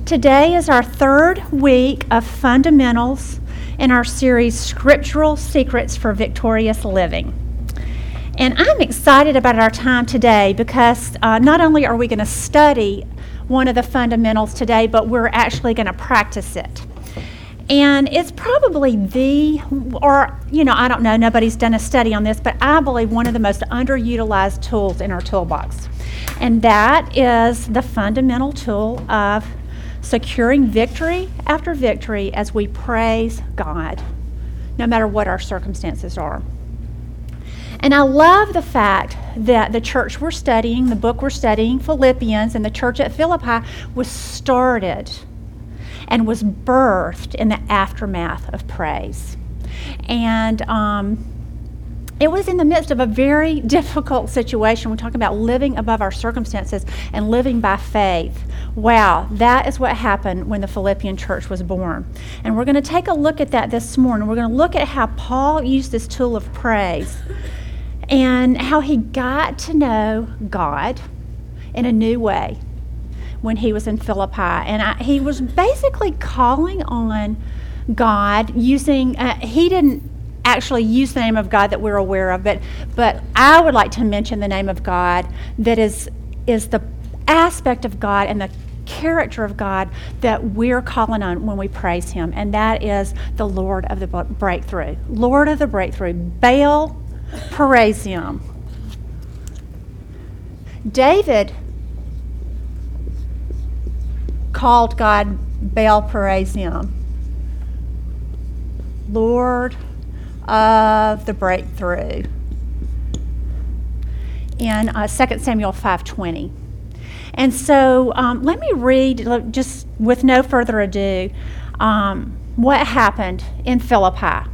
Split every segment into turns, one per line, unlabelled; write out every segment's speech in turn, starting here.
Today is our third week of fundamentals in our series, Scriptural Secrets for Victorious Living. And I'm excited about our time today because not only are we going to study one of the fundamentals today, but we're actually going to practice it. And it's probably I don't know, nobody's done a study on this, but I believe one of the most underutilized tools in our toolbox. And that is the fundamental tool of securing victory after victory as we praise God, no matter what our circumstances are. And I love the fact that the church we're studying, the book we're studying, Philippians, and the church at Philippi was started and was birthed in the aftermath of praise. And it was in the midst of a very difficult situation. We're talking about living above our circumstances and living by faith. Wow, that is what happened when the Philippian church was born. And we're going to take a look at that this morning. We're going to look at how Paul used this tool of praise and how he got to know God in a new way when he was in Philippi. And he was basically calling on God using, he didn't actually use the name of God that we're aware of, but I would like to mention the name of God that is the aspect of God and the character of God that we're calling on when we praise him, and that is the Lord of the breakthrough. Lord of the breakthrough. Baal Perazim. David called God Baal Perazim, Lord of the breakthrough, in 2 Samuel 5:20. And so let me read, just with no further ado, what happened in Philippi.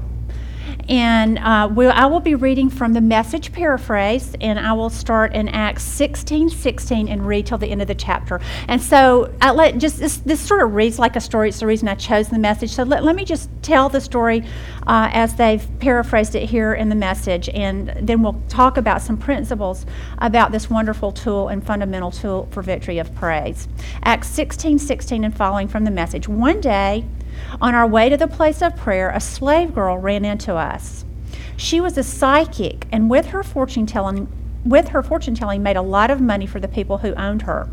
And I will be reading from the Message paraphrase, and I will start in Acts 16:16 and read till the end of the chapter. And so this sort of reads like a story. It's the reason I chose the Message. So let me just tell the story as they've paraphrased it here in the Message, and then we'll talk about some principles about this wonderful tool and fundamental tool for victory of praise. Acts 16:16 and following from the Message. One day, on our way to the place of prayer, a slave girl ran into us. She was a psychic, and with her fortune telling made a lot of money for the people who owned her.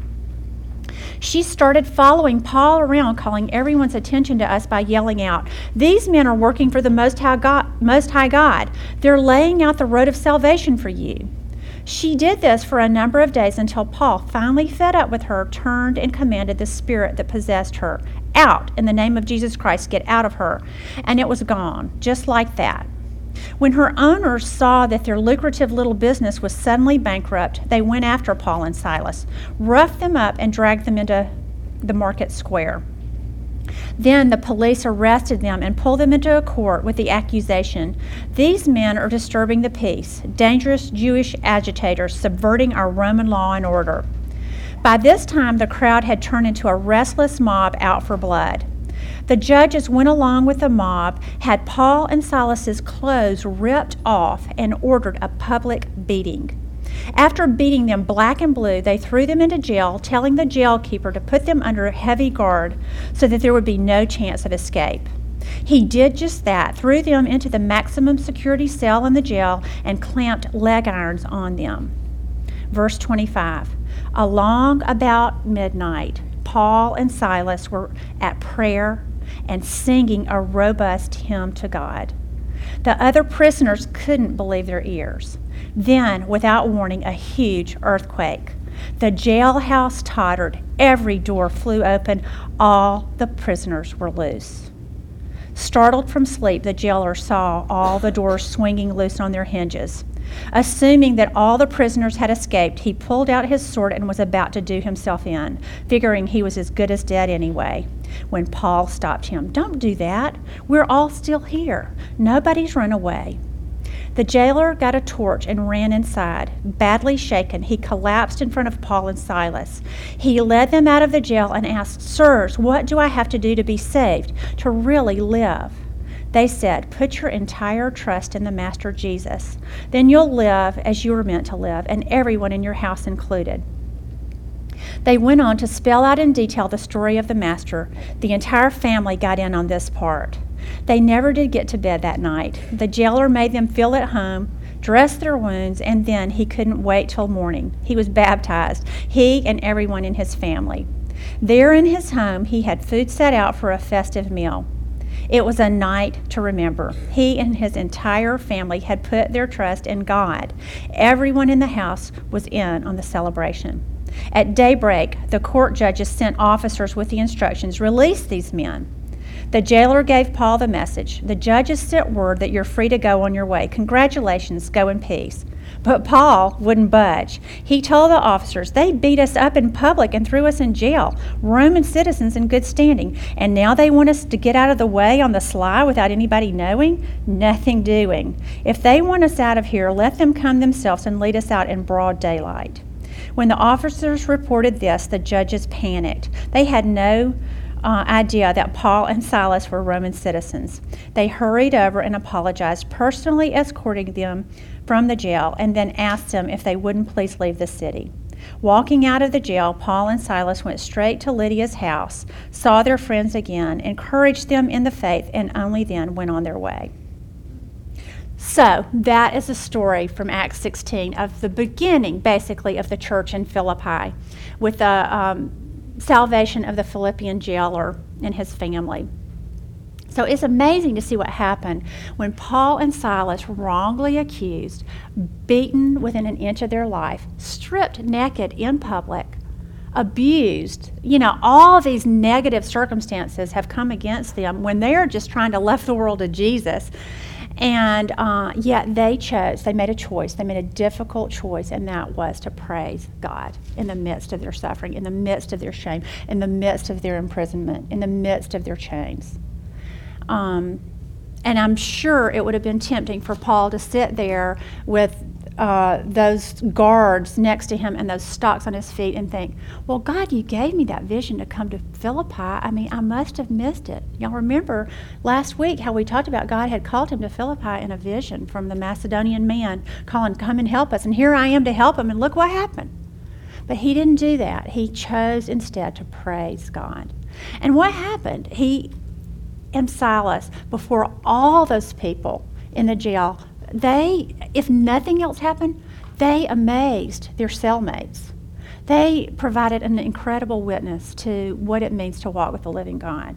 She started following Paul around, calling everyone's attention to us by yelling out, "These men are working for the Most High God. They're laying out the road of salvation for you." She did this for a number of days until Paul, finally fed up with her, turned and commanded the spirit that possessed her, "Out, in the name of Jesus Christ, get out of her." And it was gone, just like that. When her owners saw that their lucrative little business was suddenly bankrupt, they went after Paul and Silas, roughed them up, and dragged them into the market square. Then the police arrested them and pulled them into a court with the accusation, "These men are disturbing the peace, dangerous Jewish agitators subverting our Roman law and order." By this time, the crowd had turned into a restless mob out for blood. The judges went along with the mob, had Paul and Silas's clothes ripped off, and ordered a public beating. After beating them black and blue, they threw them into jail, telling the jailkeeper to put them under a heavy guard so that there would be no chance of escape. He did just that, threw them into the maximum security cell in the jail, and clamped leg irons on them. Verse 25, along about midnight, Paul and Silas were at prayer and singing a robust hymn to God. The other prisoners couldn't believe their ears. Then, without warning, a huge earthquake. The jailhouse tottered. Every door flew open. All the prisoners were loose. Startled from sleep, the jailer saw all the doors swinging loose on their hinges. Assuming that all the prisoners had escaped, he pulled out his sword and was about to do himself in, figuring he was as good as dead anyway, when Paul stopped him. "Don't do that. We're all still here. Nobody's run away." The jailer got a torch and ran inside. Badly shaken, he collapsed in front of Paul and Silas. He led them out of the jail and asked, "Sirs, what do I have to do to be saved, to really live?" They said, "Put your entire trust in the Master Jesus. Then you'll live as you were meant to live, and everyone in your house included." They went on to spell out in detail the story of the master. The entire family got in on this part. They never did get to bed that night. The jailer made them feel at home, dressed their wounds, and then he couldn't wait till morning. He was baptized, he and everyone in his family. There in his home, he had food set out for a festive meal. It was a night to remember. He and his entire family had put their trust in God. Everyone in the house was in on the celebration. At daybreak, the court judges sent officers with the instructions, "Release these men." The jailer gave Paul the message. "The judges sent word that you're free to go on your way. Congratulations, go in peace." But Paul wouldn't budge. He told the officers, "They beat us up in public and threw us in jail, Roman citizens in good standing, and now they want us to get out of the way on the sly without anybody knowing? Nothing doing. If they want us out of here, let them come themselves and lead us out in broad daylight." When the officers reported this, the judges panicked. They had no idea that Paul and Silas were Roman citizens. They hurried over and apologized, personally escorting them from the jail, and then asked them if they wouldn't please leave the city. Walking out of the jail, Paul and Silas went straight to Lydia's house, saw their friends again, encouraged them in the faith, and only then went on their way. So that is a story from Acts 16 of the beginning, basically, of the church in Philippi, with the salvation of the Philippian jailer and his family. So it's amazing to see what happened when Paul and Silas, wrongly accused, beaten within an inch of their life, stripped naked in public, abused. All these negative circumstances have come against them when they're just trying to left the world to Jesus. And yet they made a choice. They made a difficult choice, and that was to praise God in the midst of their suffering, in the midst of their shame, in the midst of their imprisonment, in the midst of their chains. And I'm sure it would have been tempting for Paul to sit there with those guards next to him and those stocks on his feet and think, well, God, you gave me that vision to come to Philippi. I must have missed it. Y'all remember last week how we talked about God had called him to Philippi in a vision from the Macedonian man calling, "Come and help us." And here I am to help him, and look what happened. But he didn't do that. He chose instead to praise God. And what happened? He and Silas, before all those people in the jail, if nothing else happened, they amazed their cellmates. They provided an incredible witness to what it means to walk with the living God.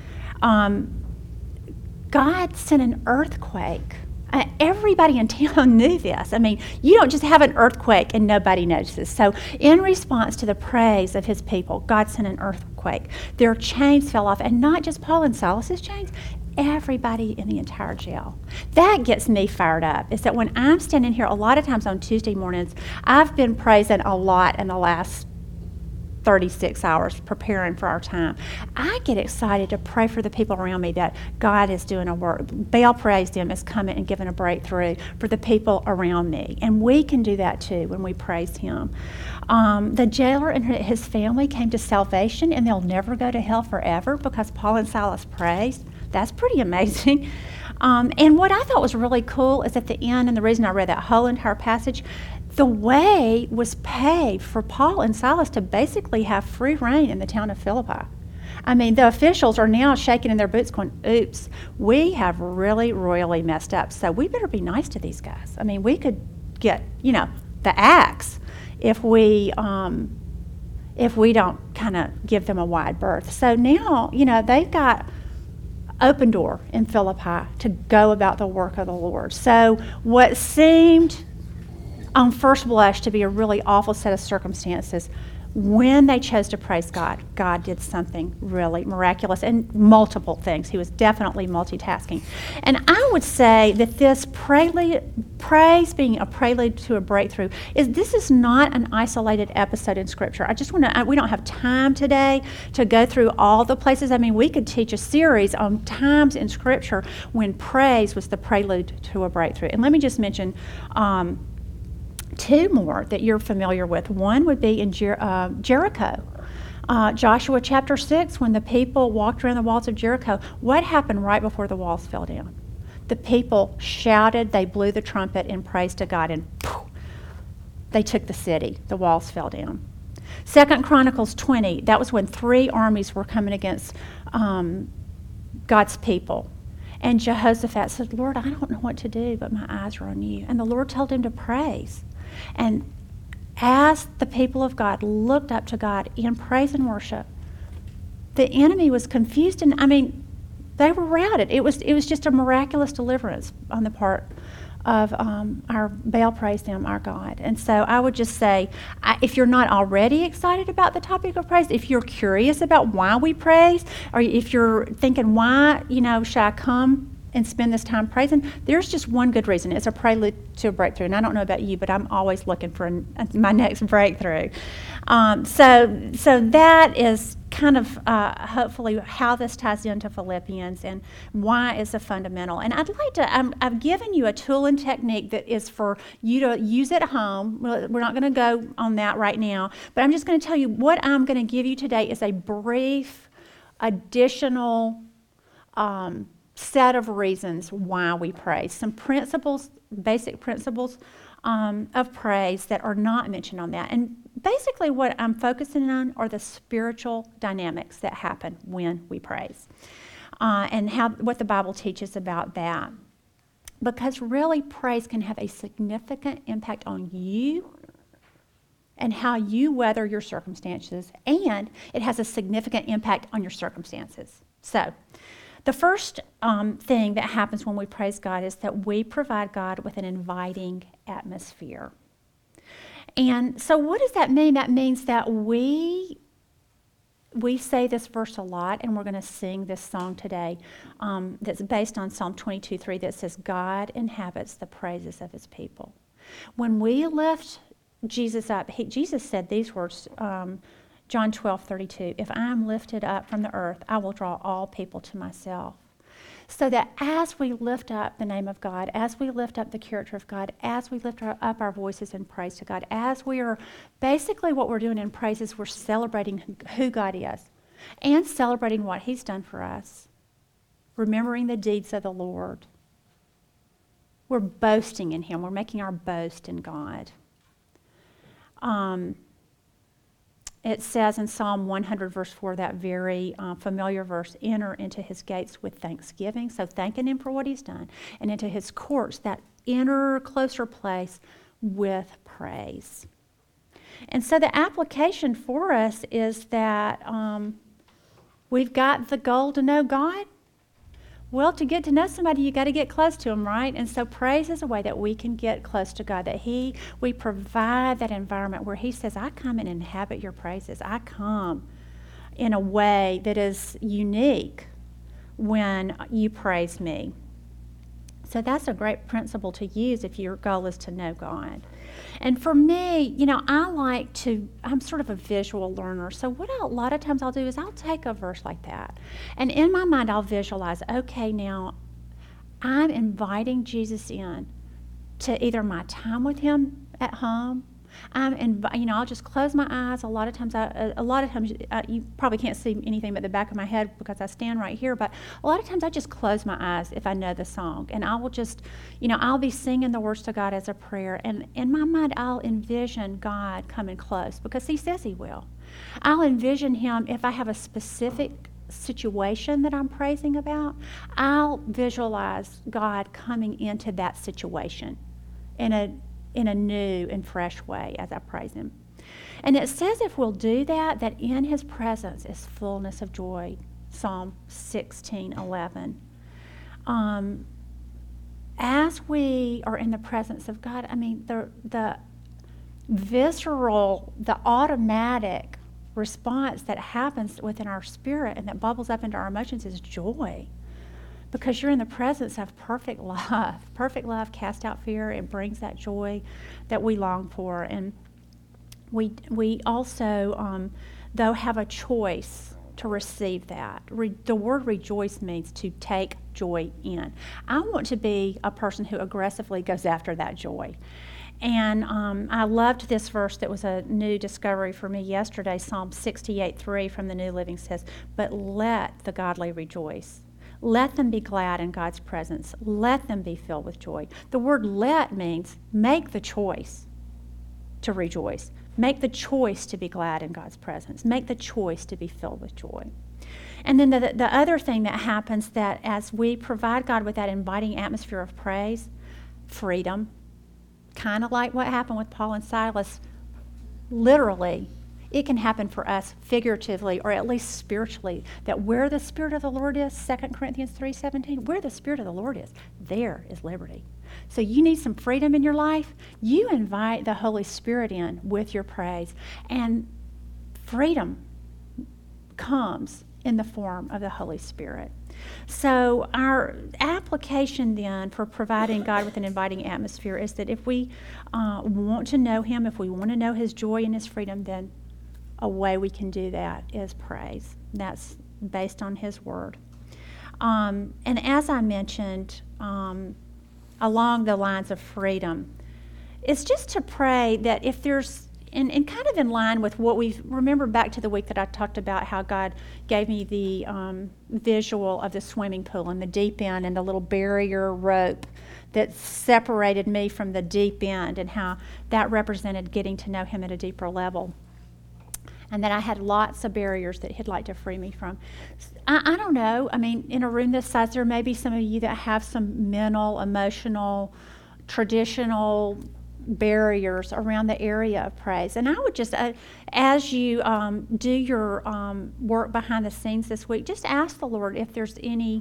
God sent an earthquake. Everybody in town knew this. You don't just have an earthquake and nobody notices. So in response to the praise of his people, God sent an earthquake. Their chains fell off, and not just Paul and Silas's chains, everybody in the entire jail. That gets me fired up, is that when I'm standing here, a lot of times on Tuesday mornings, I've been praising a lot in the last 36 hours preparing for our time. I get excited to pray for the people around me that God is doing a work. Baal praised him as coming and giving a breakthrough for the people around me. And we can do that too when we praise him. The jailer and his family came to salvation, and they'll never go to hell forever because Paul and Silas praised. That's pretty amazing. And what I thought was really cool is at the end, and the reason I read that whole entire passage, the way was paved for Paul and Silas to basically have free reign in the town of Philippi. The officials are now shaking in their boots going, oops, we have really royally messed up, so we better be nice to these guys. We could get, the axe if we don't kind of give them a wide berth. So now, they've got open door in Philippi to go about the work of the Lord. So what seemed on first blush to be a really awful set of circumstances, when they chose to praise God, God did something really miraculous and multiple things. He was definitely multitasking. And I would say that this praise being a prelude to a breakthrough, this is not an isolated episode in Scripture. We don't have time today to go through all the places. We could teach a series on times in Scripture when praise was the prelude to a breakthrough. And let me just mention two more that you're familiar with. One would be in Jericho. Joshua chapter 6, when the people walked around the walls of Jericho, what happened right before the walls fell down? The people shouted, they blew the trumpet in praise to God, and poof, they took the city. The walls fell down. 2 Chronicles 20, that was when 3 armies were coming against God's people. And Jehoshaphat said, Lord, I don't know what to do, but my eyes are on you. And the Lord told him to praise. And as the people of God looked up to God in praise and worship, the enemy was confused, and they were routed. It was just a miraculous deliverance on the part of our Baal praised him, our God. And so I would just say, if you're not already excited about the topic of praise, if you're curious about why we praise, or if you're thinking, why, should I come and spend this time praising, there's just one good reason. It's a prelude to a breakthrough. And I don't know about you, but I'm always looking for my next breakthrough. So that is kind of hopefully how this ties into Philippians and why it's a fundamental. And I'd like to, I've given you a tool and technique that is for you to use at home. We're not going to go on that right now, but I'm just going to tell you what I'm going to give you today is a brief additional set of reasons why we praise. Some principles, basic principles of praise that are not mentioned on that. And basically what I'm focusing on are the spiritual dynamics that happen when we praise. And what the Bible teaches about that. Because really praise can have a significant impact on you and how you weather your circumstances, and it has a significant impact on your circumstances. So, the first thing that happens when we praise God is that we provide God with an inviting atmosphere. And so what does that mean? That means that we say this verse a lot, and we're going to sing this song today that's based on Psalm 22:3 that says, God inhabits the praises of his people. When we lift Jesus up, Jesus said these words, John 12:32, if I am lifted up from the earth, I will draw all people to myself. So that as we lift up the name of God, as we lift up the character of God, as we lift up our voices in praise to God, as we are, basically what we're doing in praise is we're celebrating who God is and celebrating what he's done for us, remembering the deeds of the Lord. We're boasting in him. We're making our boast in God. It says in Psalm 100, verse 4, that very familiar verse, enter into his gates with thanksgiving, so thanking him for what he's done, and into his courts, that inner, closer place, with praise. And so the application for us is that we've got the goal to know God. Well, to get to know somebody, you got to get close to him, right? And so praise is a way that we can get close to God, that we provide that environment where he says, I come and inhabit your praises. I come in a way that is unique when you praise me. So that's a great principle to use if your goal is to know God. And for me, I'm sort of a visual learner. So what a lot of times I'll do is I'll take a verse like that. And in my mind, I'll visualize, okay, now I'm inviting Jesus in to either my time with him at home. I'll just close my eyes. A lot of times, you probably can't see anything but the back of my head because I stand right here. But a lot of times, I just close my eyes if I know the song, and I will just, I'll be singing the words to God as a prayer, and in my mind, I'll envision God coming close because he says he will. I'll envision him if I have a specific situation that I'm praising about. I'll visualize God coming into that situation in a new and fresh way as I praise him. And it says if we'll do that in his presence is fullness of joy, Psalm 16:11. As we are in the presence of God, the visceral, the automatic response that happens within our spirit and that bubbles up into our emotions is joy. Because you're in the presence of perfect love. Perfect love casts out fear. It brings that joy that we long for. And we also, though, have a choice to receive that. The word rejoice means to take joy in. I want to be a person who aggressively goes after that joy. And I loved this verse that was a new discovery for me yesterday. Psalm 68:3 from the New Living says, but let the godly rejoice. Let them be glad in God's presence. Let them be filled with joy. The word let means make the choice to rejoice. Make the choice to be glad in God's presence. Make the choice to be filled with joy. And then the other thing that happens, that as we provide God with that inviting atmosphere of praise, freedom, kind of like what happened with Paul and Silas, literally, it can happen for us figuratively, or at least spiritually, that where the Spirit of the Lord is, 2 Corinthians 3:17, where the Spirit of the Lord is, there is liberty. So you need some freedom in your life, you invite the Holy Spirit in with your praise, and freedom comes in the form of the Holy Spirit. So our application then for providing God with an inviting atmosphere is that if we want to know Him, if we want to know His joy and His freedom, then a way we can do that is praise. That's based on His Word. And as I mentioned, along the lines of freedom, it's just to pray that if there's, and kind of in line with what we've, remember back to the week that I talked about how God gave me the visual of the swimming pool and the deep end and the little barrier rope that separated me from the deep end, and how that represented getting to know Him at a deeper level. And that I had lots of barriers that He'd like to free me from. I don't know. I mean, in a room this size, there may be some of you that have some mental, emotional, traditional barriers around the area of praise. And I would just, as you do your work behind the scenes this week, just ask the Lord if there's anything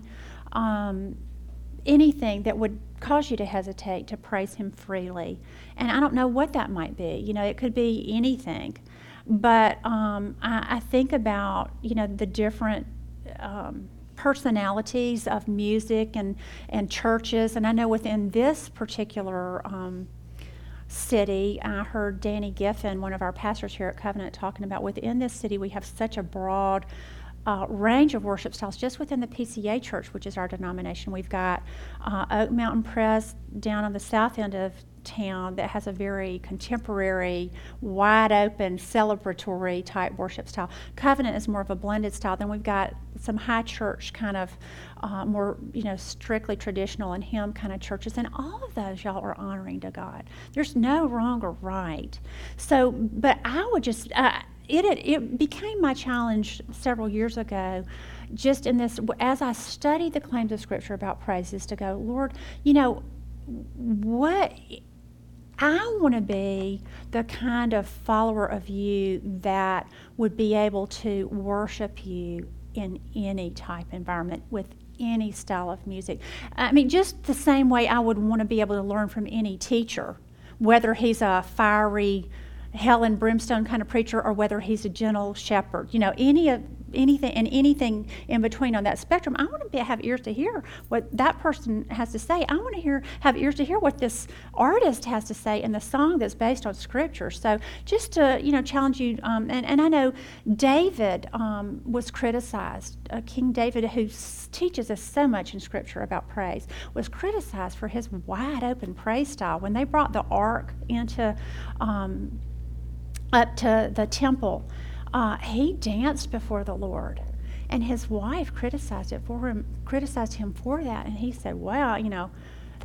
that would cause you to hesitate to praise Him freely. And I don't know what that might be. You know, it could be anything. But I think about, you know, the different personalities of music and churches. And I know within this particular city, I heard Danny Giffen, one of our pastors here at Covenant, talking about within this city we have such a broad range of worship styles just within the PCA Church, which is our denomination. We've got Oak Mountain Pres down on the south end of town that has a very contemporary, wide open, celebratory type worship style. Covenant is more of a blended style. Then we've got some high church kind of more, you know, strictly traditional and hymn kind of churches, and all of those, y'all, are honoring to God. There's no wrong or right. So, but I would just it became my challenge several years ago, just in this, as I studied the claims of Scripture about praise, is to go, Lord, you know, what I want to be the kind of follower of you that would be able to worship you in any type environment with any style of music. I mean, just the same way I would want to be able to learn from any teacher, whether he's a fiery hell and brimstone kind of preacher or whether he's a gentle shepherd. You know, anything in between on that spectrum. I want to have ears to hear what that person has to say. I want to have ears to hear what this artist has to say in the song that's based on Scripture. So just to, you know, challenge you, and I know David was criticized. King David, who teaches us so much in Scripture about praise, was criticized for his wide open praise style. When they brought the ark into up to the temple, he danced before the Lord, and his wife criticized him for that, and he said, "Well, you know,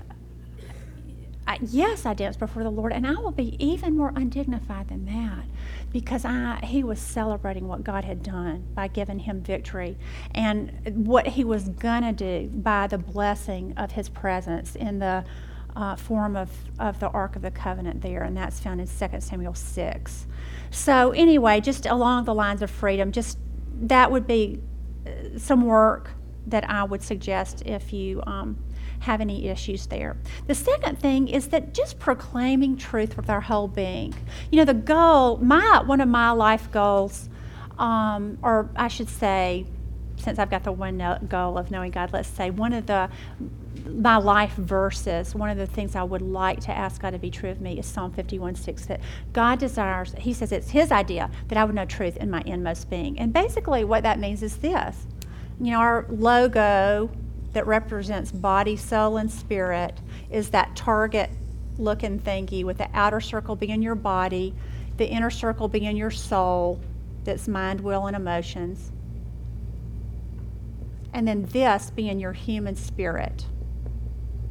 yes, I danced before the Lord, and I will be even more undignified than that, because he was celebrating what God had done by giving him victory, and what He was gonna do by the blessing of His presence in the form of the Ark of the Covenant there, and that's found in 2 Samuel 6. So anyway, just along the lines of freedom, just that would be some work that I would suggest if you have any issues there. The second thing is that just proclaiming truth with our whole being. You know, the goal, one of my life goals, or I should say, since I've got the one goal of knowing God, let's say one of my life verses, one of the things I would like to ask God to be true of me is Psalm 51:6, that God desires, He says it's His idea that I would know truth in my inmost being. And basically what that means is this. You know, our logo that represents body, soul, and spirit is that target looking thingy, with the outer circle being your body, the inner circle being your soul, that's mind, will, and emotions, and then this being your human spirit.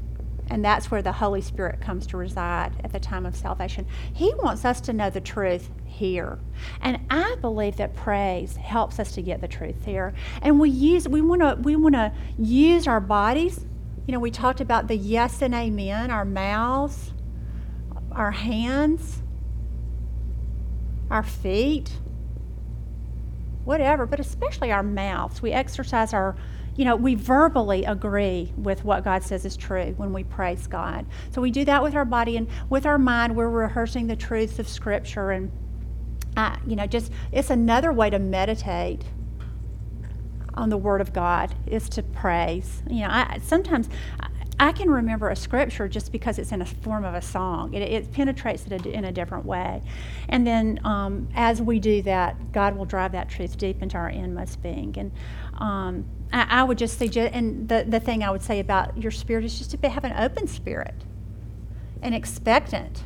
And that's where the Holy Spirit comes to reside at the time of salvation. He wants us to know the truth here. And I believe that praise helps us to get the truth here. And we want to use our bodies. You know, we talked about the yes and amen, our mouths, our hands, our feet, whatever, but especially our mouths. We exercise we verbally agree with what God says is true when we praise God. So we do that with our body, and with our mind, we're rehearsing the truths of Scripture. And, it's another way to meditate on the Word of God is to praise. Sometimes I can remember a Scripture just because it's in a form of a song. It penetrates it in a different way. And then as we do that, God will drive that truth deep into our inmost being. And I would just suggest, and the thing I would say about your spirit is just to have an open spirit and expectant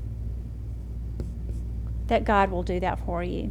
that God will do that for you.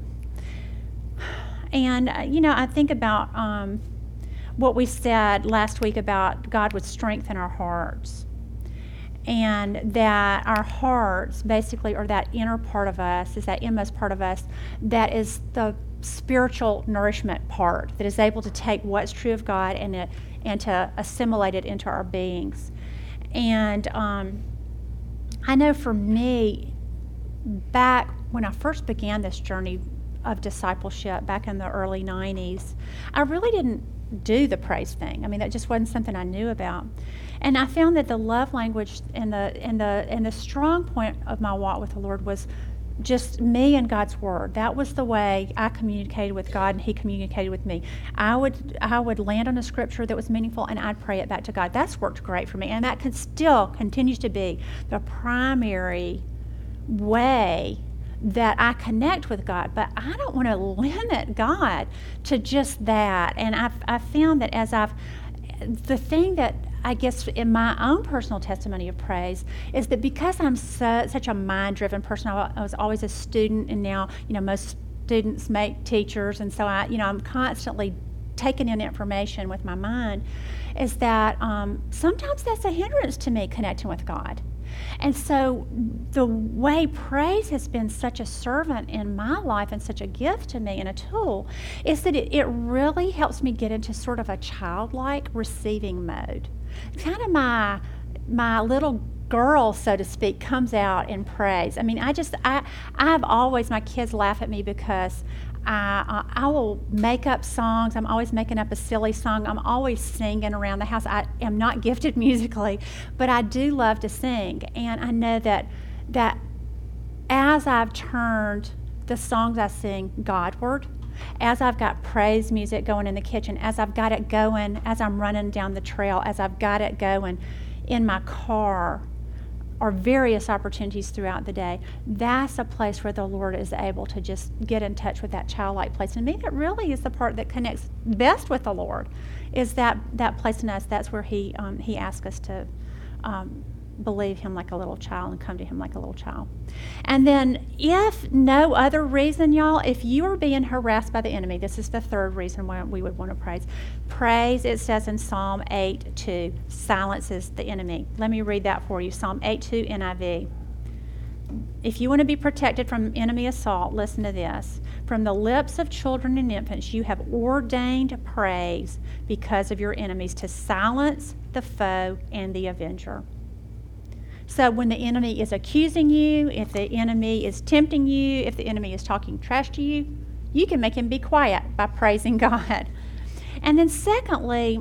And, I think about what we said last week about God would strengthen our hearts. And that our hearts basically are that inner part of us, is that inmost part of us that is the spiritual nourishment part that is able to take what's true of God and to assimilate it into our beings. And I know for me, back when I first began this journey of discipleship back in the early 90s, I really didn't do the praise thing. I mean, that just wasn't something I knew about. And I found that the love language and the strong point of my walk with the Lord was just me and God's Word. That was the way I communicated with God, and He communicated with me. I would land on a scripture that was meaningful, and I'd pray it back to God. That's worked great for me, and that still continues to be the primary way that I connect with God. But I don't want to limit God to just that. And I've found that the thing that I guess in my own personal testimony of praise is that because I'm such a mind-driven person, I was always a student, and now, most students make teachers, and so I'm constantly taking in information with my mind, is that sometimes that's a hindrance to me connecting with God. And so the way praise has been such a servant in my life and such a gift to me and a tool is that it really helps me get into sort of a childlike receiving mode. Kind of my little girl, so to speak, comes out in praise. I mean, I've always, my kids laugh at me because I will make up songs. I'm always making up a silly song. I'm always singing around the house. I am not gifted musically, but I do love to sing. And I know that as I've turned the songs I sing Godward, as I've got praise music going in the kitchen, as I've got it going as I'm running down the trail, as I've got it going in my car, or various opportunities throughout the day, that's a place where the Lord is able to just get in touch with that childlike place. And to me, that really is the part that connects best with the Lord, is that place in us. That's where He asks us to believe Him like a little child and come to Him like a little child. And then, if no other reason, y'all, if you are being harassed by the enemy, this is the third reason why we would want to praise. Praise, it says in Psalm 8:2, silences the enemy. Let me read that for you. Psalm 8:2 NIV. If you want to be protected from enemy assault, listen to this. From the lips of children and infants, you have ordained praise because of your enemies, to silence the foe and the avenger. So when the enemy is accusing you, if the enemy is tempting you, if the enemy is talking trash to you, you can make him be quiet by praising God. And then secondly,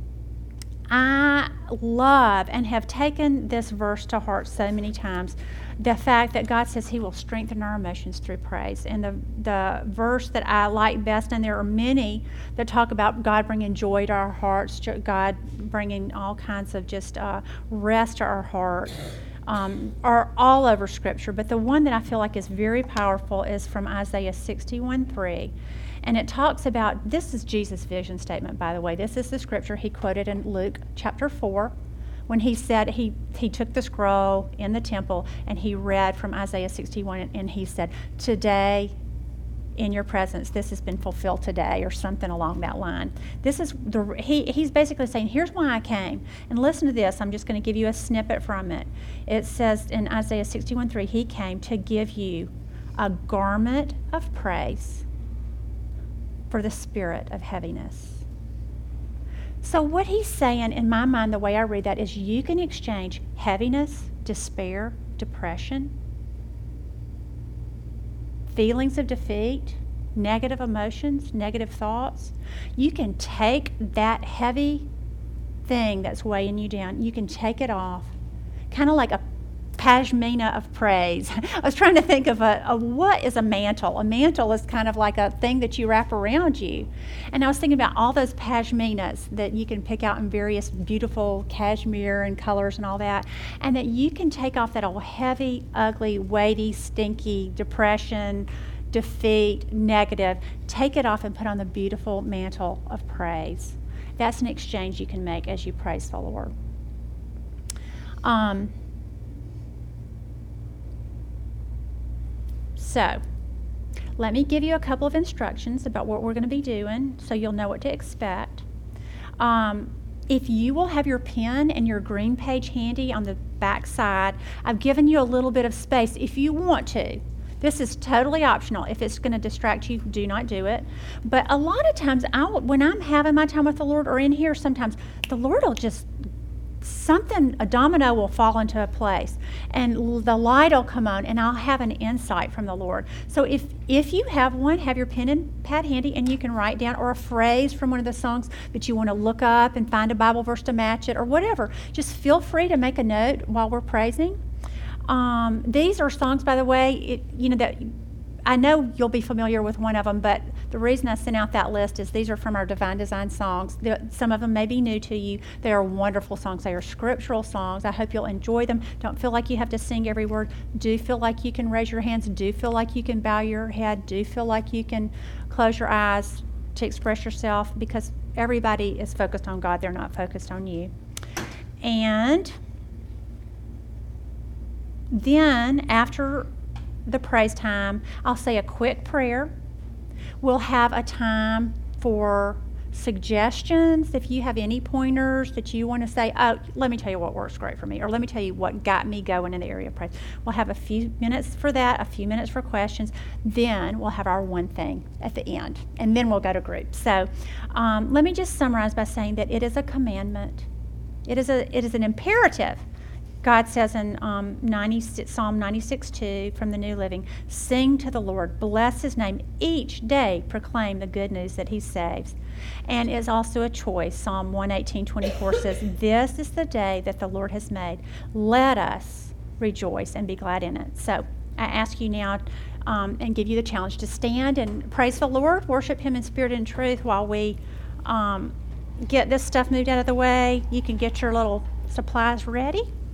I love and have taken this verse to heart so many times, the fact that God says He will strengthen our emotions through praise. And the verse that I like best, and there are many that talk about God bringing joy to our hearts, God bringing all kinds of just rest to our heart, are all over Scripture. But the one that I feel like is very powerful is from Isaiah 61:3. And it talks about, this is Jesus' vision statement, by the way. This is the scripture He quoted in Luke chapter 4 when He said He took the scroll in the temple and He read from Isaiah 61, and He said, "Today in your presence. This has been fulfilled today, or something along that line. This is he's basically saying, here's why I came. And listen to this. I'm just going to give you a snippet from it. It says in Isaiah 61:3, he came to give you a garment of praise for the spirit of heaviness. So what he's saying, in my mind, the way I read that, is you can exchange heaviness, despair, depression, feelings of defeat, negative emotions, negative thoughts. You can take that heavy thing that's weighing you down, you can take it off, kind of like a pashmina of praise. I was trying to think of what is a mantle? A mantle is kind of like a thing that you wrap around you. And I was thinking about all those pashminas that you can pick out in various beautiful cashmere and colors and all that, and that you can take off that old heavy, ugly, weighty, stinky depression, defeat, negative, take it off and put on the beautiful mantle of praise. That's an exchange you can make as you praise the Lord. So, let me give you a couple of instructions about what we're going to be doing so you'll know what to expect. If you will have your pen and your green page handy on the back side, I've given you a little bit of space if you want to. This is totally optional. If it's going to distract you, do not do it. But a lot of times, when I'm having my time with the Lord, or in here sometimes, the Lord will just, a domino will fall into a place, and the light will come on, and I'll have an insight from the Lord. So if you have one, have your pen and pad handy, and you can write down, or a phrase from one of the songs that you want to look up and find a Bible verse to match it, or whatever. Just feel free to make a note while we're praising. These are songs, by the way, that I know you'll be familiar with one of them, but the reason I sent out that list is these are from our Divine Design songs. Some of them may be new to you. They are wonderful songs. They are scriptural songs. I hope you'll enjoy them. Don't feel like you have to sing every word. Do feel like you can raise your hands. Do feel like you can bow your head. Do feel like you can close your eyes to express yourself, because everybody is focused on God. They're not focused on you. And then after the praise time, I'll say a quick prayer. We'll have a time for suggestions. If you have any pointers that you want to say, oh, let me tell you what works great for me, or let me tell you what got me going in the area of praise. We'll have a few minutes for that, a few minutes for questions. Then we'll have our one thing at the end, and then we'll go to group. So let me just summarize by saying that it is a commandment. It is an imperative. God says in Psalm 96:2 from the New Living, sing to the Lord, bless his name, each day proclaim the good news that he saves. And it's also a choice. Psalm 118:24 says, this is the day that the Lord has made. Let us rejoice and be glad in it. So I ask you now and give you the challenge to stand and praise the Lord, worship him in spirit and truth while we get this stuff moved out of the way. You can get your little supplies ready.